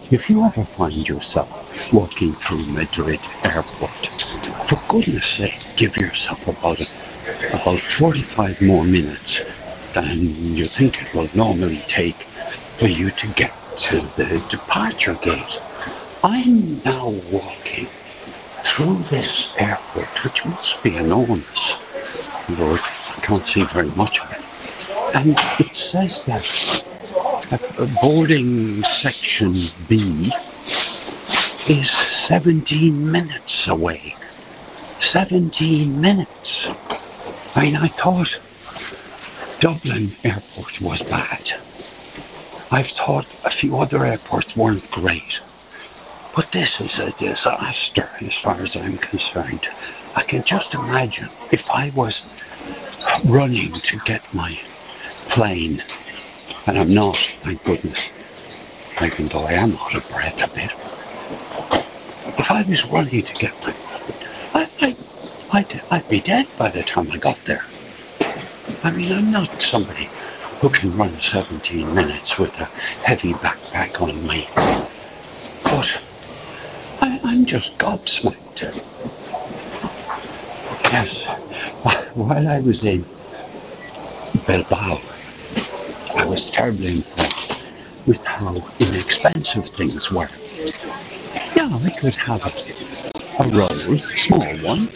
If you ever find yourself walking through Madrid airport, for goodness sake, give yourself about 45 more minutes than you think it will normally take for you to get to the departure gate. I'm now walking through this airport, which must be enormous, though I can't see very much of it. And it says that boarding section B is 17 minutes away. 17 minutes. I mean, I thought Dublin airport was bad. I've thought a few other airports weren't great. But this is a disaster as far as I'm concerned. I can just imagine if I was running to get my plane, and I'm not, thank goodness, even though I am out of breath a bit. If I was running to get my I'd be dead by the time I got there. I mean, I'm not somebody who can run 17 minutes with a heavy backpack on me. But I'm just gobsmacked. Yes, while I was in Bilbao, I was terribly impressed with how inexpensive things were. Yeah, I could have a roll, small one,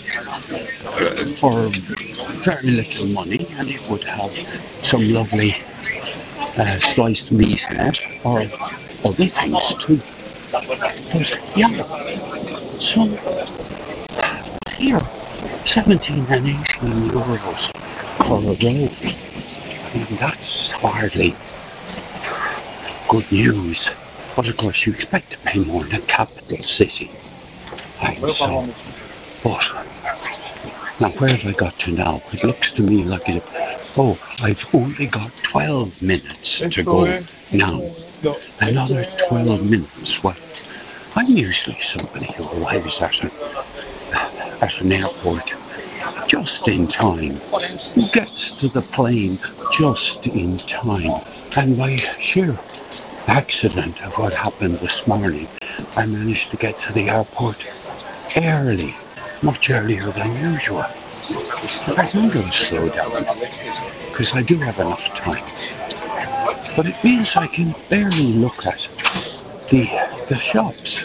for very little money, and it would have some lovely sliced meat in it, or other things too. But yeah, so here, 17 and 18 euros for a roll. I mean, that's hardly good news. But of course, you expect to pay more in a capital city. So, but now where have I got to now? It looks to me like I've only got 12 minutes to go now. Another 12 minutes. Well, I'm usually somebody who arrives at an airport just in time, who gets to the plane just in time. And by sheer accident of what happened this morning, I managed to get to the airport early, much earlier than usual. In fact, I'm going to slow down because I do have enough time. But it means I can barely look at the shops.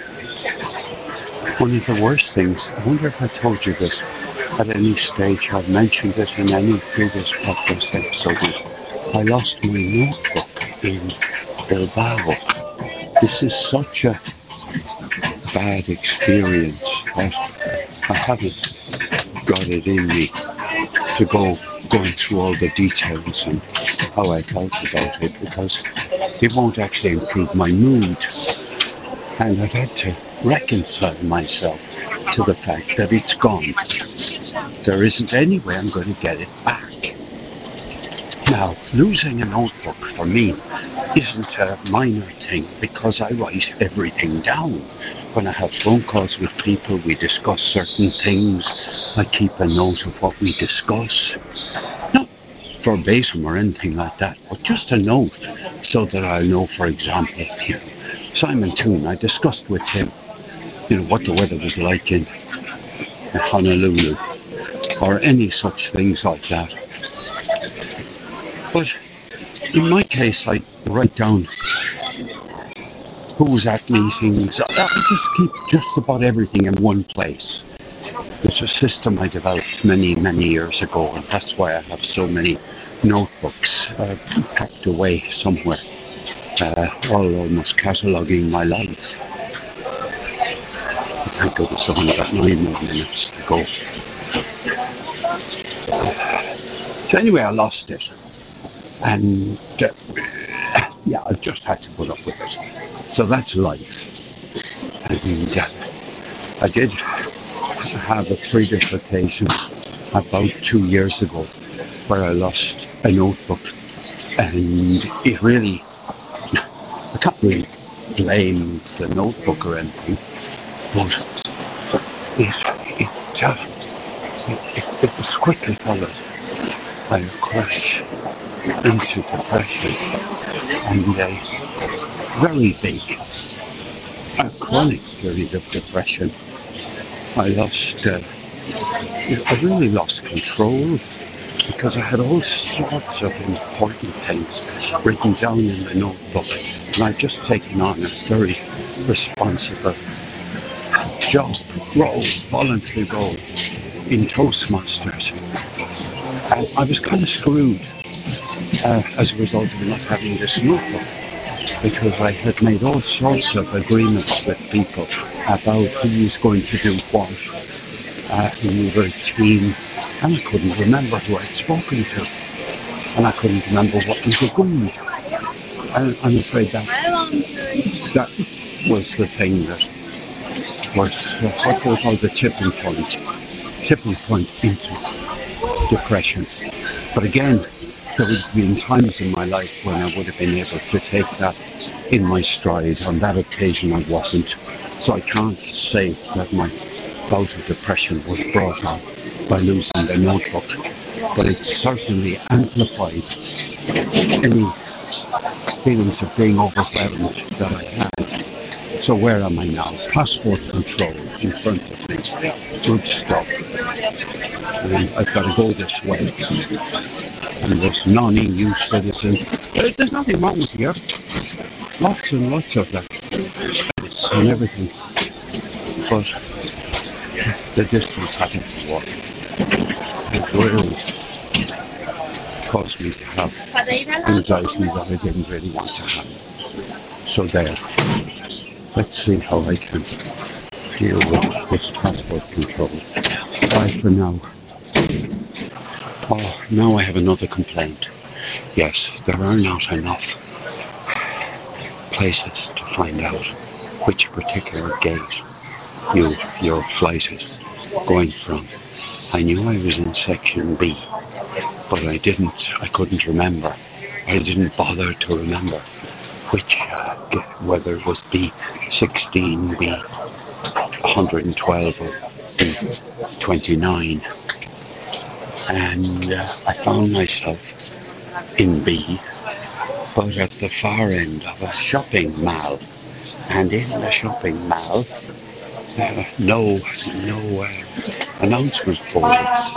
One of the worst things, I wonder if I told you this at any stage, I've mentioned it in any previous podcast episode, I lost my notebook in Bilbao. This is such a bad experience that I haven't got it in me to going through all the details and how I felt about it, because it won't actually improve my mood. And I've had to reconcile myself to the fact that it's gone. There isn't any way I'm going to get it back. Now, losing a notebook for me isn't a minor thing, because I write everything down. When I have phone calls with people, we discuss certain things. I keep a note of what we discuss. Not verbatim or anything like that, but just a note so that I'll know, for example, Simon Toon, I discussed with him, what the weather was like in Honolulu, or any such things like that. But in my case, I write down who was at meetings. I just keep just about everything in one place. It's a system I developed many, many years ago, and that's why I have so many notebooks packed away somewhere, all almost cataloguing my life. Thank goodness I've only got 9 more minutes to go. So anyway, I lost it. And I just had to put up with it. So that's life. And I did have a previous occasion about 2 years ago where I lost a notebook, and it really, I can't really blame the notebook or anything, but it was quickly followed by a crash into depression and very big, a chronic period of depression. I really lost control because I had all sorts of important things written down in the notebook, and I'd just taken on a very responsible job, voluntary role in Toastmasters. And I was kind of screwed as a result of not having this notebook, because I had made all sorts of agreements with people about who was going to do what when we were a team, and I couldn't remember who I'd spoken to, and I couldn't remember what we were agreed. And I'm afraid that was the thing that was what we call the tipping point into depression. But again, there would have been times in my life when I would have been able to take that in my stride. On that occasion I wasn't. So I can't say that my bout of depression was brought on by losing the notebook. But it certainly amplified any feelings of being overwhelmed that I had. So where am I now? Passport control in front of me. Good stuff. And I've got to go this way. And this non-EU citizen. There's nothing wrong with here. Lots and lots of that space and everything. But the distance I have to walk has really caused me to have anxiety that I didn't really want to have. So there. Let's see how I can deal with this passport control. Bye for now. Oh, now I have another complaint. Yes, there are not enough places to find out which particular gate your flight is going from. I knew I was in section B, but I couldn't remember. I didn't bother to remember which, whether it was B16, B112 or B29. And I found myself in B, but at the far end of a shopping mall. And in the shopping mall, no announcement board.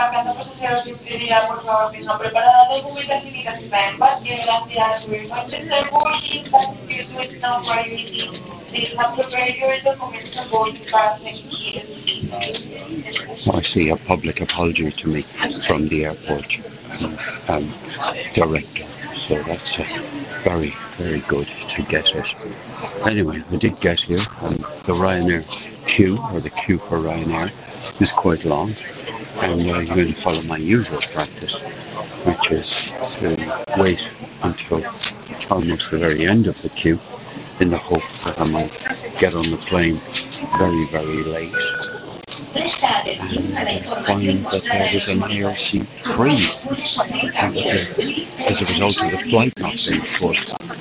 I see a public apology to me from the airport director. So that's very, very good to get it. Anyway, I did get here, and the Ryanair queue, or the queue for Ryanair, is quite long. And I'm going to follow my usual practice, which is to wait until almost the very end of the queue, in the hope that I might get on the plane very, very late. And find that there was an IRC free as a result of the flight not being full.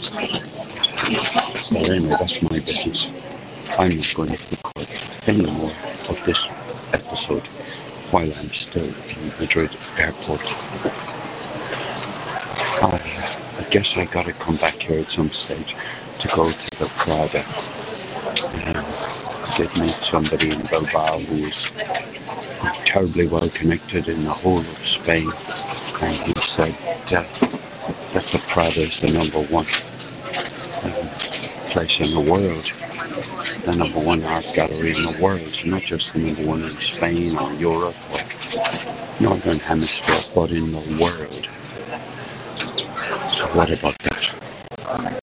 Well, anyway, that's my business. I'm not going to record any more of this episode while I'm still in Madrid airport. I guess I got to come back here at some stage to go to the Prada. I did meet somebody in Bilbao who is terribly well connected in the whole of Spain, and he said that the Prada is the number one place in the world, the number one art gallery in the world, not just the number one in Spain or Europe or Northern Hemisphere, but in the world. So what about that?